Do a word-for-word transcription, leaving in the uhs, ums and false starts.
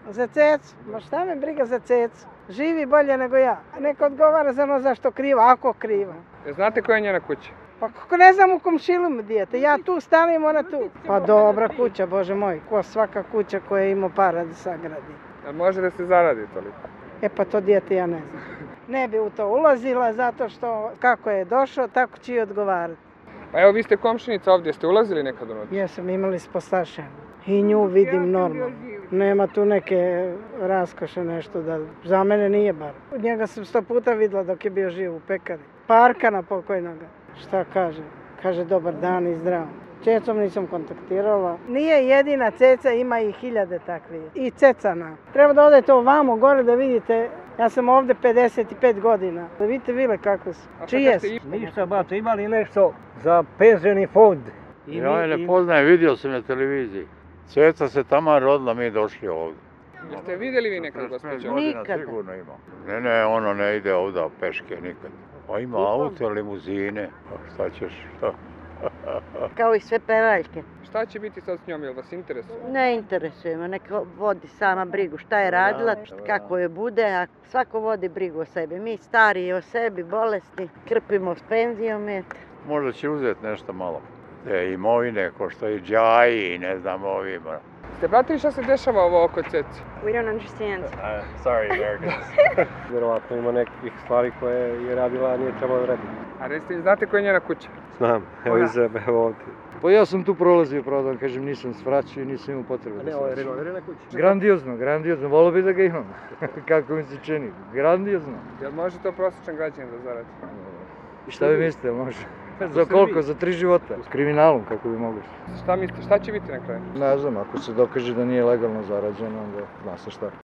Za cecu? Ma šta me briga za cecu? Živi bolje nego ja. Neka odgovara za ono zašto kriva, ako kriva. Znate koja je njena kuća? Pa kako ne znam u komšilu dijete, ja tu stanem, ona tu. Pa dobra kuća, Bože moj, ko svaka kuća koja ima para da sagradi. A može da se zaradi toliko? E pa to dijete ja ne znam. Ne bi u to ulazila zato što kako je došao, tako će i odgovarati. Pa evo, vi ste komšinica ovdje, ste ulazili nekad unutra? Jesam, imali spostašenu. I nju vidim normalno. Nema tu neke raskoše nešto da, za mene nije bar. Njega sam sto puta vidjela dok je bio živ u pekari. Parkana pokojnoga. Šta kaže? Kaže dobar dan i zdravo. Cecom nisam kontaktirala. Nije jedina ceca, ima i hiljade takvih. I cecana. Treba da odete ovamo gore da vidite. Ja sam ovdje pedeset pet godina. Da vidite vile kako su. Čije su? Ništa, bato, ima li nešto za penzioni fond? Ja je ne poznajem, vidio sam na televiziji. Ceca se tamo rodila, mi došli ovdje. Jeste vidjeli vi nekad, gospođo? Nikada. Sigurno ima. Ne, ne, ono ne ide ovdje peške nikad. Pa ima auto, limuzine, pa šta ćeš, šta? Kao i sve pevaljke. Šta će biti sad s njom, jel vas interesuje? Ne interesuje me, neka vodi sama brigu šta je radila, kako je bude, a svako vodi brigu o sebi. Mi stariji o sebi, bolesni, krpimo s penzijom, eto. Možda će uzeti nešto malo. Te imovine, ko što i džaji, ne znam ovima. Ste pratili šta se dešava ovo oko Ceci? We don't understand. Uh, sorry, Americans. Vjerovatno ima nekih stvari koje je radila, a nije trebalo da radi. A recite, znate koja je njena kuća? Znam, evo iza, evo ovdje. Pa ja sam tu prolazio, pravo da vam kažem, nisam svraćao i nisam imao potrebe da Ne, ovo je svraćam. renovirana kuća. Grandiozno, grandiozno, volio bi da ga imam. Kako mi se čini, grandiozno. Jel može to prosječan građanin da zaradi? I šta vi mislite, jel može? Za koliko? Za tri života? S kriminalom, kako bi mogli. Šta mislite, šta će biti na kraju? Ne znam, ako se dokaže da nije legalno zarađeno, onda zna se šta.